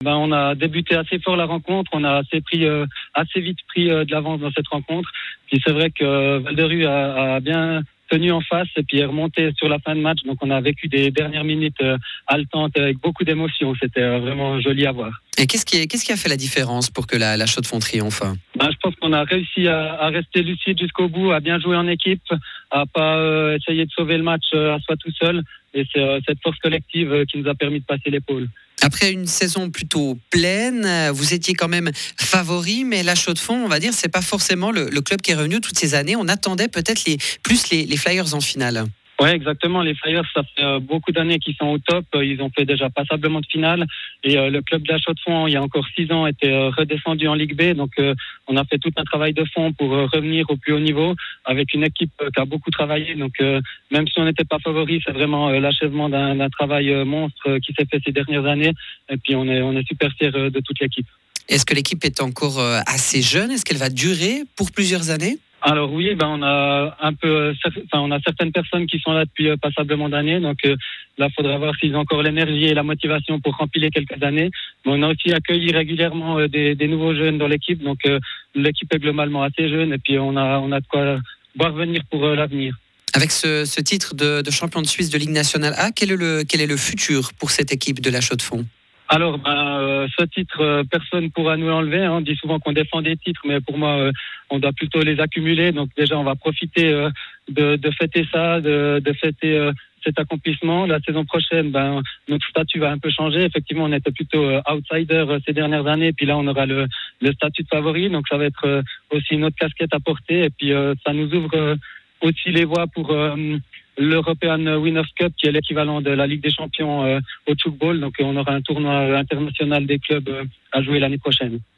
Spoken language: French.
On a débuté assez fort la rencontre, on a assez vite pris de l'avance dans cette rencontre. Puis c'est vrai que Val-de-Rue a bien tenu en face et puis est remonté sur la fin de match. Donc on a vécu des dernières minutes haletantes avec beaucoup d'émotions. C'était vraiment joli à voir. Et qu'est-ce qui a fait la différence pour que la Chaux-de-Fonds triomphe ? Je pense qu'on a réussi à rester lucide jusqu'au bout, à bien jouer en équipe, à pas essayer de sauver le match à soi tout seul. Et c'est cette force collective qui nous a permis de passer l'épaule. Après une saison plutôt pleine, vous étiez quand même favori, mais la Chaux-de-Fonds, on va dire, c'est pas forcément le club qui est revenu toutes ces années. On attendait peut-être les Flyers en finale. Oui, exactement. Les Flyers, ça fait beaucoup d'années qu'ils sont au top. Ils ont fait déjà passablement de finale. Et le club de la Chaux-de-Fonds, il y a encore 6 ans, était redescendu en Ligue B. Donc, on a fait tout un travail de fond pour revenir au plus haut niveau avec une équipe qui a beaucoup travaillé. Donc, même si on n'était pas favori, c'est vraiment l'achèvement d'un travail monstre qui s'est fait ces dernières années. Et puis, on est super fiers de toute l'équipe. Est-ce que l'équipe est encore assez jeune ? Est-ce qu'elle va durer pour plusieurs années ? Alors oui, on a certaines personnes qui sont là depuis passablement d'années, donc là, il faudra voir s'ils ont encore l'énergie et la motivation pour remplir quelques années. Mais on a aussi accueilli régulièrement des nouveaux jeunes dans l'équipe, donc l'équipe est globalement assez jeune et puis on a de quoi voir venir pour l'avenir. Avec ce titre de champion de Suisse de Ligue nationale A, quel est le futur pour cette équipe de la Chaux-de-Fonds ? Alors, ce titre, personne ne pourra nous l'enlever. On dit souvent qu'on défend des titres, mais pour moi, on doit plutôt les accumuler. Donc déjà, on va profiter de fêter ça, de fêter cet accomplissement. La saison prochaine, notre statut va un peu changer. Effectivement, on était plutôt outsider ces dernières années. Puis là, on aura le statut de favori. Donc ça va être aussi une autre casquette à porter. Et puis, ça nous ouvre aussi les voies pour l'European Winners' Cup, qui est l'équivalent de la Ligue des Champions au Tchoukball. Donc on aura un tournoi international des clubs à jouer l'année prochaine.